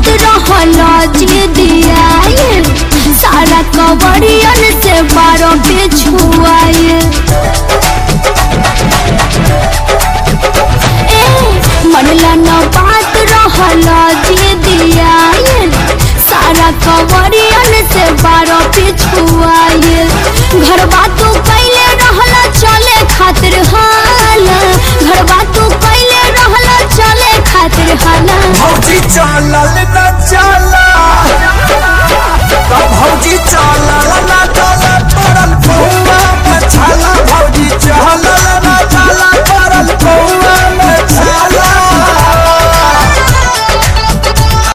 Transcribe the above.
रहला जी दिया सारा कवरियन से 12 बिछुआए।